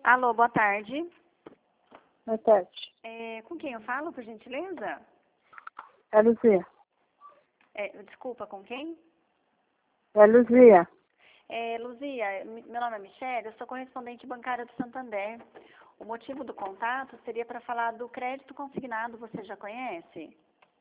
Alô, boa tarde. Boa tarde. Com quem eu falo, por gentileza? É Luzia. Desculpa, com quem? É Luzia. Luzia, meu nome é Michele, eu sou correspondente bancária do Santander. O motivo do contato seria para falar do crédito consignado, você já conhece?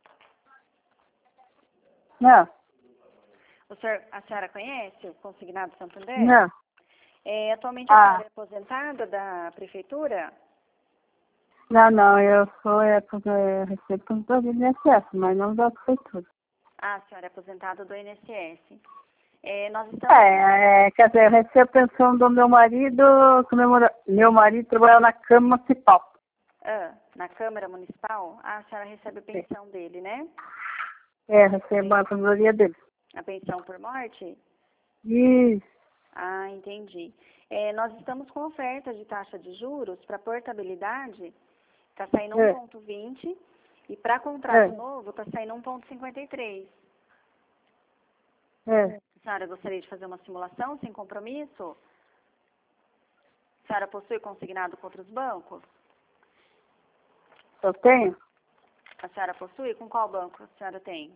Não. A senhora conhece o consignado do Santander? Não. Atualmente a senhora é aposentada da prefeitura? Não, eu recebo todo o INSS, mas não da prefeitura. A senhora é aposentada do INSS. Nós estamos... Quer dizer, eu recebo pensão do meu marido, que meu marido trabalha na Câmara Municipal. Na Câmara Municipal? A senhora recebe a pensão dele, né? Recebo a aposentadoria dele. A pensão por morte? Isso. Ah, entendi. Nós estamos com oferta de taxa de juros para portabilidade, está saindo 1,20 e para contrato novo está saindo 1,53. A senhora gostaria de fazer uma simulação sem compromisso? A senhora possui consignado com outros bancos? Eu tenho? A senhora possui? Com qual banco a senhora tem?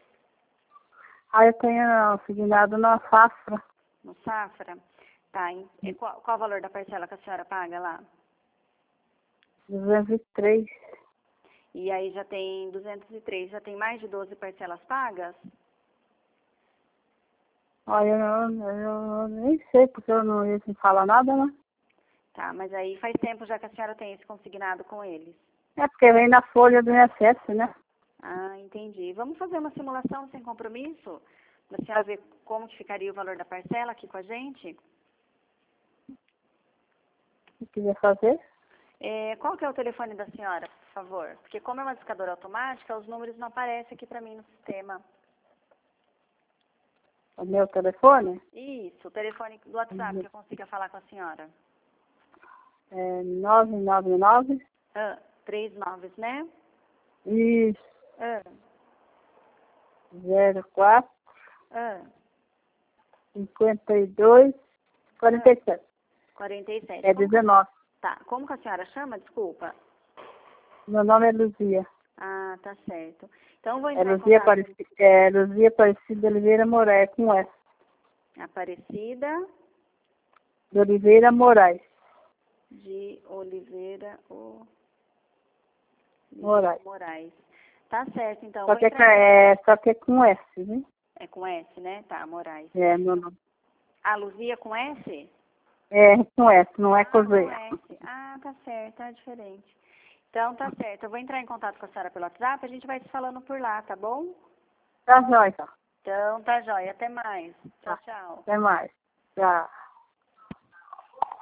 Eu tenho consignado na Safra. No Safra? Tá. E qual o valor da parcela que a senhora paga lá? 203. E aí já tem 203, já tem mais de 12 parcelas pagas? Eu nem sei, porque eu não ia falar nada, né? Tá, mas aí faz tempo já que a senhora tem esse consignado com eles. Porque vem na folha do INSS, né? Ah, entendi. Vamos fazer uma simulação sem compromisso? Para a senhora ver como que ficaria o valor da parcela aqui com a gente? Se quiser fazer. Qual que é o telefone da senhora, por favor? Porque como é uma discadora automática, os números não aparecem aqui para mim no sistema. O meu telefone? Isso, o telefone do WhatsApp que eu consiga falar com a senhora. 999. 3 9, né? Isso. 04 52 47. 47. É 19. Tá. Como que a senhora chama? Desculpa. Meu nome é Luzia. Ah, tá certo. Então, vou entrar em Luzia contato... Luzia Aparecida Oliveira Moraes, com S. Aparecida... De Oliveira Moraes. De Oliveira Moraes. Tá certo, então. Só que é com S, né? É com S, né? Tá, Moraes. Meu nome. A Luzia com S? Com S, não é com Z. Com S. Ah, tá certo, tá diferente. Então, tá certo. Eu vou entrar em contato com a senhora pelo WhatsApp, a gente vai se falando por lá, tá bom? Tá jóia. Então, tá jóia. Até mais. Tchau, tchau. Até mais. Tchau.